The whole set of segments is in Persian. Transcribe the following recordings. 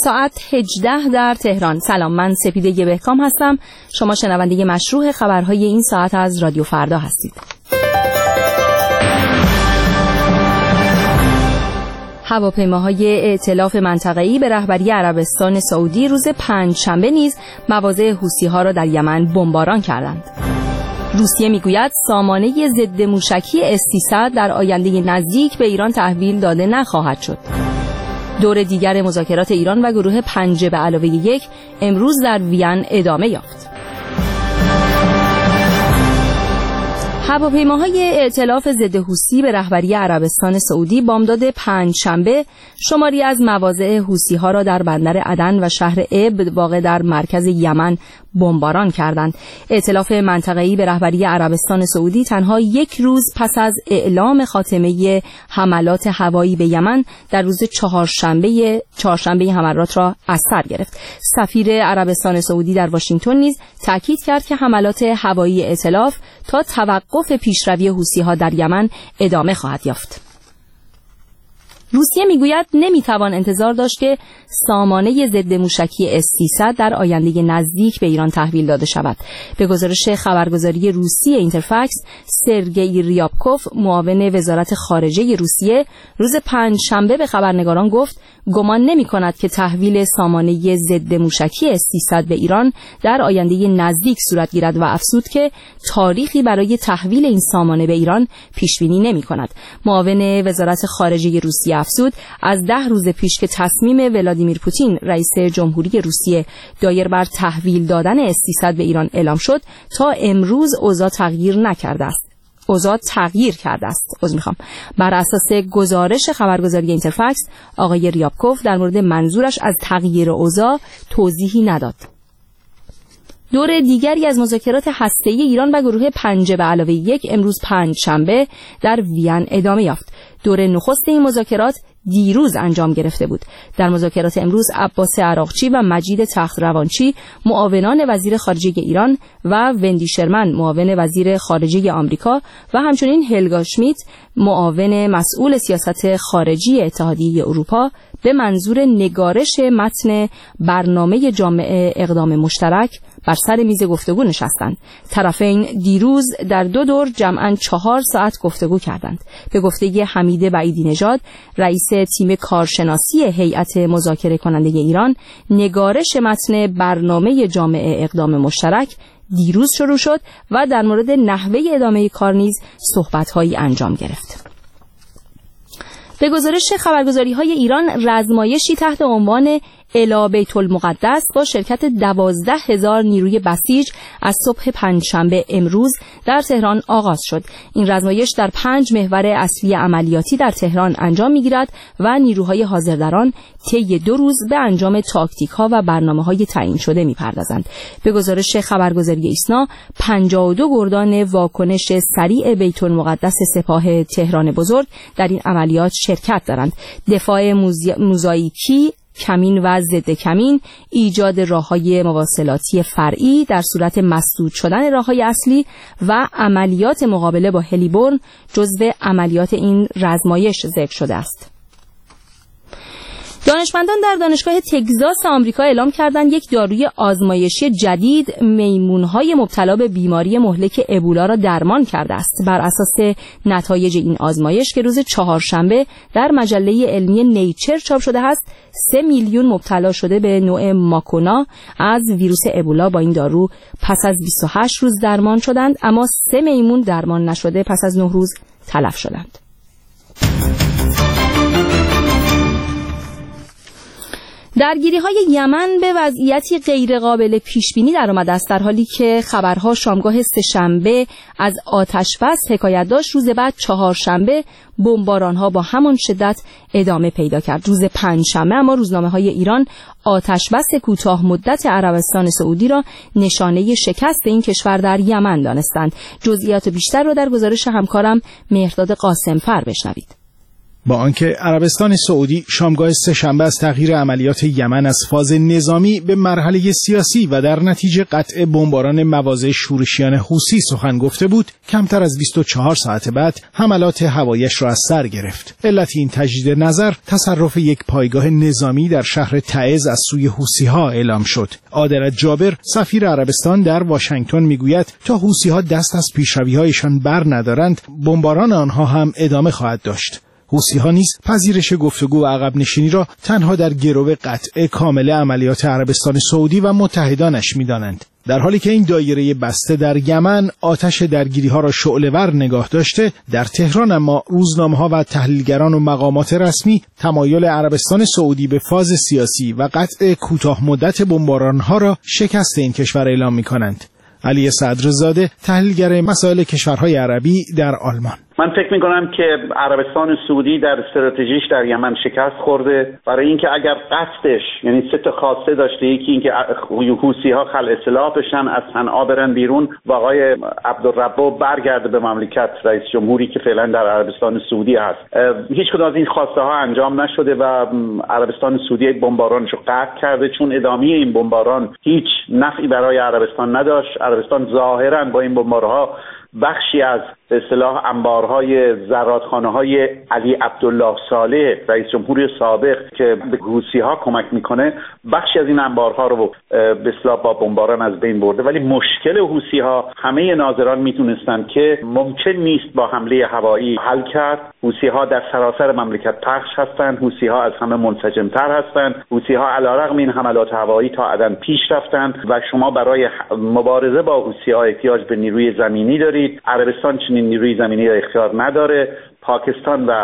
ساعت 18 در تهران. سلام، من سپیده بهکام هستم. شما شنونده مشروع خبرهای این ساعت از رادیو فردا هستید. هواپیماهای ائتلاف منطقه‌ای به رهبری عربستان سعودی روز پنجشنبه نیز مواضع حوثی‌ها را در یمن بمباران کردند. روسیه میگوید سامانه ضد موشکی S-300 در آینده نزدیک به ایران تحویل داده نخواهد شد. دور دیگر مذاکرات ایران و گروه 5+1 امروز در وین ادامه یافت. هواپیماهای ائتلاف ضد حوثی به رهبری عربستان سعودی بامداد پنجشنبه شماری از مواضع حوثی‌ها را در بندر عدن و شهر ابد واقع در مرکز یمن بمباران کردند. ائتلاف منطقه‌ای به رهبری عربستان سعودی تنها یک روز پس از اعلام خاتمه حملات هوایی به یمن در روز چهارشنبه حملات را از سر گرفت. سفیر عربستان سعودی در واشنگتن نیز تاکید کرد که حملات هوایی ائتلاف تا توقف پیشروی حوثی‌ها در یمن ادامه خواهد یافت. روسیه میگوید نمیتوان انتظار داشت که سامانه ضد موشکی S-300 در آینده نزدیک به ایران تحویل داده شود. به گزارش خبرگزاری روسی اینترفکس، سرگئی ریابکوف، معاون وزارت خارجه روسیه، روز پنجشنبه به خبرنگاران گفت گمان نمی‌کند که تحویل سامانه ضد موشکی S-300 به ایران در آینده نزدیک صورت گیرد و افزود که تاریخی برای تحویل این سامانه به ایران پیش‌بینی نمی‌کند. معاون وزارت خارجه روسیه افزود از 10 روز پیش که تصمیم ولادیمیر پوتین رئیس جمهوری روسیه دایر بر تحویل دادن S-300 به ایران اعلام شد تا امروز اوضاع تغییر کرده است. بر اساس گزارش خبرگزاری اینترفکس، آقای ریابکوف در مورد منظورش از تغییر اوضاع توضیحی نداد. دور دیگری از مذاکرات هسته‌ای ایران و گروه 5+1 امروز پنجشنبه در وین ادامه یافت. دور نخست این مذاکرات دیروز انجام گرفته بود. در مذاکرات امروز عباس عراقچی و مجید تخت‌روانچی معاونان وزیر خارجه ایران و وندی شرمن معاون وزیر خارجه آمریکا و همچنین هلگا شمیت معاون مسئول سیاست خارجی اتحادیه اروپا به منظور نگارش متن برنامه جامع اقدام مشترک بر سر میز گفتگو نشستند. طرفین دیروز در 2 دور جمعاً 4 ساعت گفتگو کردند. به گفته حمید بعیدی نژاد، رئیس تیم کارشناسی هیئت مذاکره کننده ایران، نگارش متن برنامه جامع اقدام مشترک دیروز شروع شد و در مورد نحوه ادامه کار نیز صحبت‌هایی انجام گرفت. به گزارش خبرگزاری‌های ایران، رزمایشی تحت عنوان الی بیت المقدس با شرکت 12,000 نیروی بسیج از صبح پنجشنبه امروز در تهران آغاز شد. این رزمایش در 5 محور اصلی عملیاتی در تهران انجام می‌گیرد و نیروهای حاضر در آن طی 2 روز به انجام تاکتیک‌ها و برنامه‌های تعیین شده می‌پردازند. به گزارش خبرگزاری ایسنا، 52 گردان واکنش سریع بیت المقدس سپاه تهران بزرگ در این عملیات شرکت دارند. دفاع موزاییکی، کمین و ضد کمین، ایجاد راه‌های مواصلاتی فرعی در صورت مسدود شدن راه‌های اصلی و عملیات مقابله با هلیبرن جزو عملیات این رزمایش ذکر شده است. دانشمندان در دانشگاه تگزاس آمریکا اعلام کردند یک داروی آزمایشی جدید میمون‌های مبتلا به بیماری مهلک ابولا را درمان کرده است. بر اساس نتایج این آزمایش که روز چهارشنبه در مجله علمی نیچر چاپ شده است، 3 میلیون مبتلا شده به نوع ماکونا از ویروس ابولا با این دارو پس از 28 روز درمان شدند، اما 3 میمون درمان نشده پس از 9 روز تلف شدند. درگیری‌های یمن به وضعیتی غیرقابل پیش‌بینی درآمده است، در حالی که خبرها شامگاه سه‌شنبه از آتش‌بس حکایت داشت. روز بعد چهارشنبه بمباران‌ها با همان شدت ادامه پیدا کرد. روز پنجشنبه اما روزنامه‌های ایران آتش‌بس کوتاه مدت عربستان سعودی را نشانه شکست این کشور در یمن دانستند. جزئیات بیشتر را در گزارش همکارم مهرداد قاسم‌فر بشنوید. با آنکه عربستان سعودی شامگاه سه‌شنبه از تغییر عملیات یمن از فاز نظامی به مرحله سیاسی و در نتیجه قطع بمباران مواضع شورشیان حوثی سخن گفته بود، کمتر از 24 ساعت بعد حملات هوایی‌اش را از سر گرفت. علت این تجدید نظر تصرف یک پایگاه نظامی در شهر تعز از سوی حوثی‌ها اعلام شد. عادل جابر سفیر عربستان در واشنگتن میگوید تا حوثی‌ها دست از پیشروی‌هایشان بر ندارند، بمباران آنها هم ادامه خواهد داشت. حوثی‌ها نیز پذیرش گفتگو و عقب نشینی را تنها در گرو قطع کامل عملیات عربستان سعودی و متحدانش می‌دانند. در حالی که این دایره بسته در یمن آتش درگیری‌ها را شعله‌ور نگاه داشته، در تهران اما روزنامه‌ها و تحلیلگران و مقامات رسمی تمایل عربستان سعودی به فاز سیاسی و قطع کوتاه مدت بمباران‌ها را شکست این کشور اعلام می‌کنند. علی صدرزاده، تحلیلگر مسائل کشورهای عربی در آلمان: من فکر میکنم که عربستان سعودی در استراتژیش در یمن شکست خورده، برای اینکه اگر قصدش یعنی سه تا خواسته داشته، یکی اینکه حوثی‌ها خلع سلاح بشن، از صنعا برن بیرون و آقای عبدالربو برگرده به مملکت، رئیس جمهوری که فعلا در عربستان سعودی هست. هیچ کدوم از این خواسته ها انجام نشده و عربستان سعودی بمبارانشو قطع کرده، چون ادامه این بمباران هیچ نفعی برای عربستان نداشت. عربستان ظاهرا با این بمبارها بخشی از به اصطلاح انبارهای زرادخانه‌های علی عبدالله صالح، رئیس جمهوری سابق که به حوثی‌ها کمک میکنه، بخشی از این انبارها رو به اصطلاح با بمباران از بین برده. ولی مشکل حوثی‌ها همه ناظران میتونستن که ممکن نیست با حمله هوایی حل کرد. حوثی‌ها در سراسر مملکت پخش هستند، حوثی‌ها از همه منسجم‌تر هستند، حوثی‌ها علیرغم این حملات هوایی تا عدن پیش رفتند و شما برای مبارزه با حوثی‌ها احتیاج به نیروی زمینی دارید. عربستان چنین نیروی زمینی را اختیار نداره. پاکستان و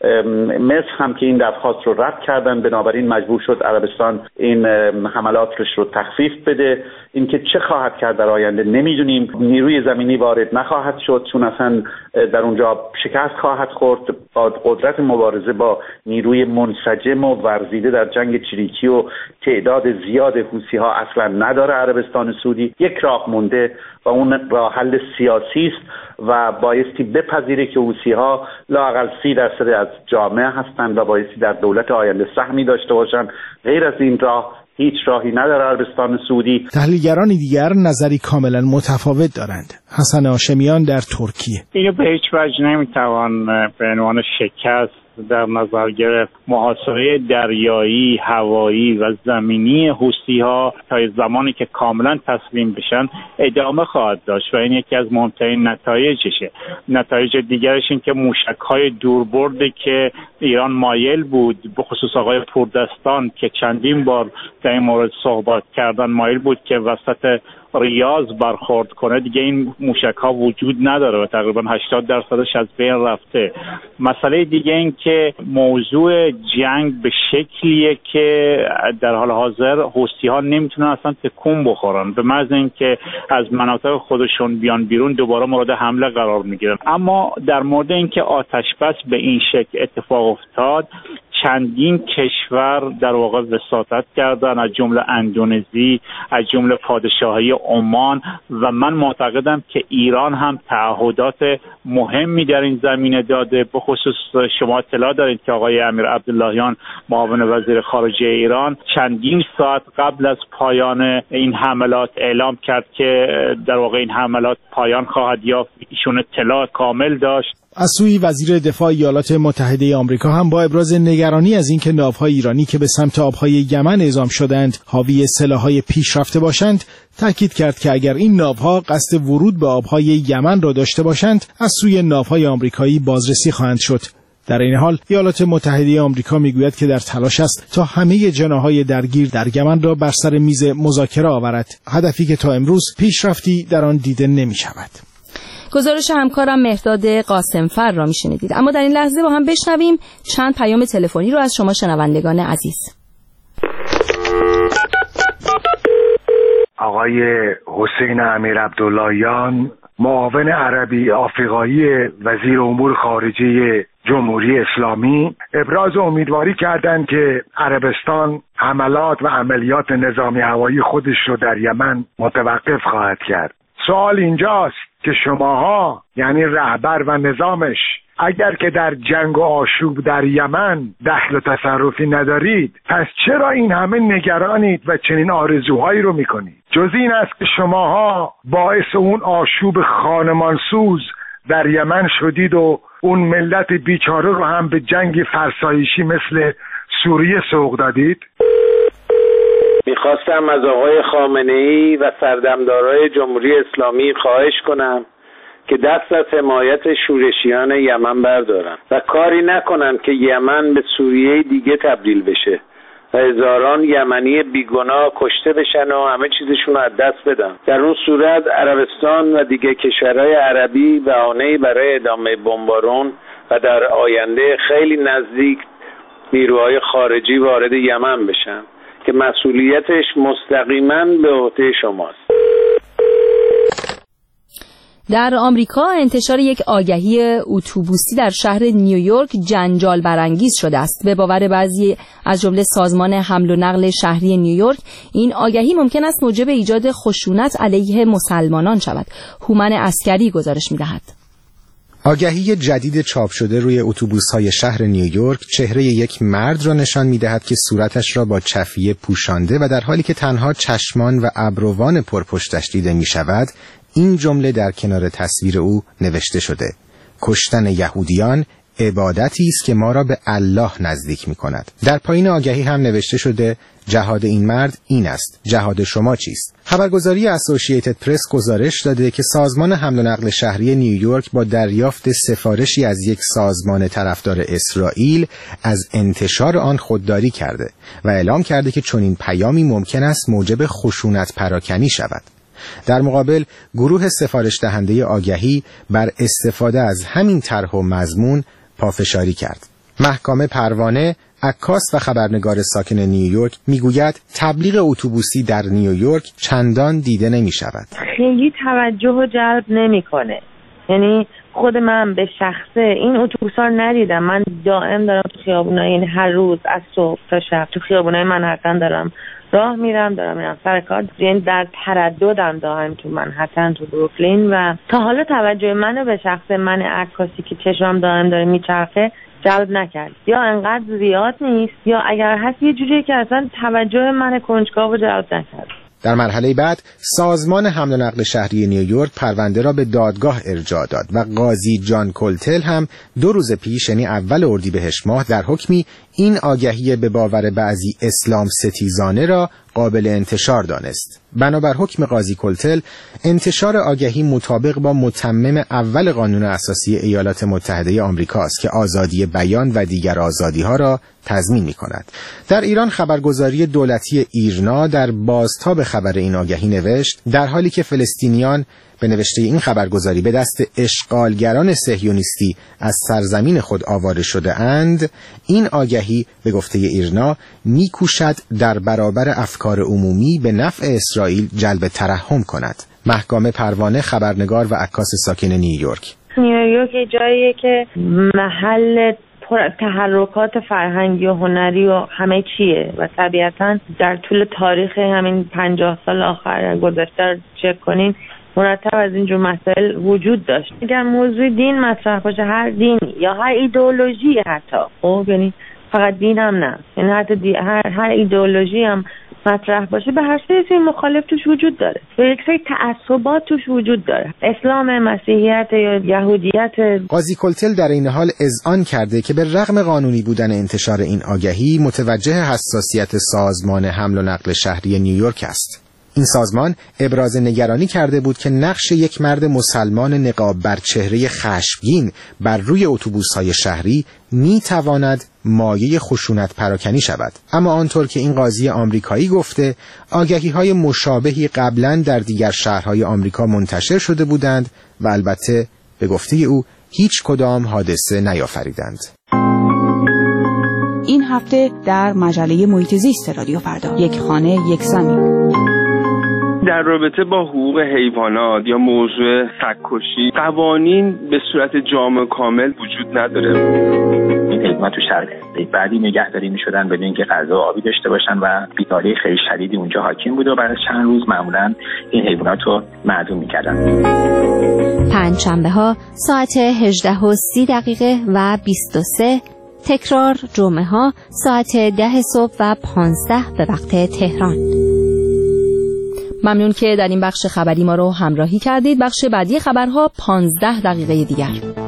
مصر هم که این درخواست رو رد کردن، بنابراین مجبور شد عربستان این حملاتش رو تخفیف بده. اینکه چه خواهد کرد در آینده نمیدونیم. نیروی زمینی وارد نخواهد شد چون اصلا در اونجا شکست خواهد خورد. با قدرت مبارزه با نیروی منسجم و ورزیده در جنگ چریکی و تعداد زیاد حوثی‌ها اصلا نداره عربستان سعودی. یک راه مونده و اون راه حل سیاسی است و بایستی بپذیره که حوثی‌ها لااقل 30% از جامعه هستند و بایستی در دولت آینده سهمی داشته باشند. غیر از این راه هیچ راهی نداره عربستان سعودی. تحلیلگران دیگر نظری کاملا متفاوت دارند. حسن هاشمیان در ترکیه: اینو به هیچ وجه نمیتوان به عنوان شکست در نظر گرفت. محاصره دریایی، هوایی و زمینی حوثی‌ها تا زمانی که کاملا تسلیم بشن ادامه خواهد داشت و این یکی از مهمترین نتایجشه. نتایج دیگرش این که موشک‌های دوربردی که ایران مایل بود، به خصوص آقای پوردستان که چندین بار در این مورد صحبت کردن، مایل بود که وسط ریاض برخورد کنه، دیگه این موشک‌ها وجود نداره و تقریبا 80% از بین رفته. مسئله دیگه این که موضوع جنگ به شکلیه که در حال حاضر حوثی‌ها نمیتونن اصلا تکون بخورن، به محض اینکه از مناطق خودشون بیان بیرون دوباره مورد حمله قرار میگیرن. اما در مورد اینکه آتش بس به این شکل اتفاق افتاد، چندین کشور در واقع وساطت کردن، از جمله اندونزی، از جمله پادشاهی عمان و من معتقدم که ایران هم تعهدات مهمی در این زمینه داده. به خصوص شما اطلاع دارید که آقای امیر عبداللهیان معاون وزیر خارجه ایران چندین ساعت قبل از پایان این حملات اعلام کرد که در واقع این حملات پایان خواهد یافت. ایشون اطلاع کامل داشت. از سوی وزیر دفاع ایالات متحده آمریکا هم با ابراز نگرانی از اینکه ناوهای ایرانی که به سمت آبهای یمن اعزام شدند حاوی سلاح‌های پیشرفته باشند، تاکید کرد که اگر این ناوها قصد ورود به آبهای یمن را داشته باشند، از سوی ناوهای آمریکایی بازرسی خواهند شد. در این حال ایالات متحده آمریکا میگوید که در تلاش است تا همه جناح‌های درگیر در یمن را بر سر میز مذاکره آورد، هدفی که تا امروز پیشرفتی در آن دیده نمی‌شود. گزارش همکارم مهرداد قاسمفر را میشنیدید. اما در این لحظه با هم بشنویم چند پیام تلفنی رو از شما شنوندگان عزیز. آقای حسین امیر عبداللهیان، معاون عربی آفریقایی وزیر امور خارجه جمهوری اسلامی، ابراز امیدواری کردند که عربستان حملات و عملیات نظامی هوایی خودش رو در یمن متوقف خواهد کرد. سوال اینجاست که شماها یعنی رهبر و نظامش اگر که در جنگ و آشوب در یمن دخل و تصرفی ندارید، پس چرا این همه نگرانید و چنین آرزوهایی رو میکنید؟ جز این است که شماها باعث اون آشوب خانمانسوز در یمن شدید و اون ملت بیچاره رو هم به جنگ فرسایشی مثل سوریه سوق دادید. میخواستم از آقای خامنه‌ای و سردمدارای جمهوری اسلامی خواهش کنم که دست از حمایت شورشیان یمن بردارن و کاری نکنن که یمن به سوریه دیگه تبدیل بشه و هزاران یمنی بیگناه کشته بشن و همه چیزشون رو از دست بدن. در اون صورت عربستان و دیگه کشورهای عربی بهانه‌ای برای ادامه بمبارون و در آینده خیلی نزدیک نیروهای خارجی وارد یمن بشن که مسئولیتش مستقیما به عهده شماست. در آمریکا انتشار یک آگهی اتوبوسی در شهر نیویورک جنجال برانگیز شده است. به باور بعضی از جمله سازمان حمل و نقل شهری نیویورک، این آگهی ممکن است موجب ایجاد خشونت علیه مسلمانان شود. هومن عسکری گزارش می‌دهد. آگهی جدید چاپ شده روی اتوبوس‌های شهر نیویورک چهره یک مرد را نشان می‌دهد که صورتش را با چفیه پوشانده و در حالی که تنها چشمان و ابروان پرپشتش دیده می‌شود، این جمله در کنار تصویر او نوشته شده: کشتن یهودیان عبادتی است که ما را به الله نزدیک می‌کند. در پایین آگهی هم نوشته شده: جهاد این مرد این است، جهاد شما چیست؟ خبرگزاری اسوسییتد پرس گزارش داده که سازمان حمل و نقل شهری نیویورک با دریافت سفارشی از یک سازمان طرفدار اسرائیل از انتشار آن خودداری کرده و اعلام کرده که چنین پیامی ممکن است موجب خشونت پراکنی شود. در مقابل گروه سفارش دهنده آگهی بر استفاده از همین طرح و مضمون پافشاری کرد. محکامه پروانه، عکاس و خبرنگار ساکن نیویورک میگوید تبلیغ اتوبوسی در نیویورک چندان دیده نمی شود. خیلی توجه جلب نمیکنه. یعنی خود من به شخصه این اتوبوس‌ها رو ندیدم. من دائم دارم تو خیابونای، یعنی هر روز از صبح تا شب تو خیابونای منهتن دارم راه میرم سر کار، یعنی در ترددم دائم تو منهتن، تو بروکلین، و تا حالا توجه منو به شخص من عکاسی که چشمم دائم داره میچرخه جلب نکرد. یا انقدر زیاد نیست، یا اگر هست یه جوریه که اصلا توجه من کنجکاو جلب نکرد. در مرحله بعد سازمان حمل و نقل شهری نیویورک پرونده را به دادگاه ارجاع داد و قاضی جان کولتل هم 2 روز پیش، یعنی اول اردیبهشت ماه، در حکمی این آگهی به باور بعضی اسلام ستیزانه را قابل انتشار دانست. بنابر حکم قاضی کولتل، انتشار آگهی مطابق با متمم اول قانون اساسی ایالات متحده آمریکا است که آزادی بیان و دیگر آزادی‌ها را تضمین می‌کند. در ایران خبرگزاری دولتی ایرنا در بازتاب خبر این آگهی نوشت: در حالی که فلسطینیان به نوشته این خبرگزاری به دست اشغالگران صهیونیستی از سرزمین خود آواره شده اند، این آگهی به گفته ایرنا می‌کوشد در برابر افکار عمومی به نفع اسرائیل جلب ترحم کند. محکامه پروانه، خبرنگار و عکاس ساکن نیویورک. نیویورک جاییه که محل تحرکات فرهنگی و هنری و همه چیه و طبیعتاً در طول تاریخ همین 50 سال آخر گذشته چک کنین مرتب از اینجور مسائل وجود داشت. اگر موضوع دین مطرح باشه، هر دینی یا هر ایدئولوژی حتی، خب یعنی فقط دین هم نه، یعنی حتی هر ایدئولوژی هم مطرح باشه، به هر سری مخالف توش وجود داره و یک سری تعصبات توش وجود داره، اسلام، مسیحیت یا یهودیت. قاضی کولتل در این حال اذعان کرده که به رغم قانونی بودن انتشار این آگهی، متوجه حساسیت سازمان حمل و نقل شهری نیویورک است. این سازمان ابراز نگرانی کرده بود که نقش یک مرد مسلمان نقاب بر چهره خشمگین بر روی اتوبوس‌های شهری می‌تواند مایه خشونت پراکنی شود. اما آنطور که این قاضی آمریکایی گفته، آگهی‌های مشابهی قبلاً در دیگر شهرهای آمریکا منتشر شده بودند و البته به گفته او هیچ کدام حادثه نیافریدند. این هفته در مجله محیط زیست رادیو فردا، یک خانه یک زمین. در رابطه با حقوق حیوانات یا موضوع سگ‌کشی قوانین به صورت جامع کامل وجود نداره. این حیوانات تو شرق بعدی نگهداری می‌شدن بدون اینکه غذا و آبی داشته باشن و بیماری خیلی شدیدی اونجا حاکم بود و بعد از چند روز معمولاً این حیوانات رو معدوم می‌کردن. پنجشنبه‌ها ساعت 18:30 و 23، تکرار جمعه‌ها ساعت 10 صبح و 15 به وقت تهران. ممنون که در این بخش خبری ما رو همراهی کردید. بخش بعدی خبرها 15 دقیقه دیگر.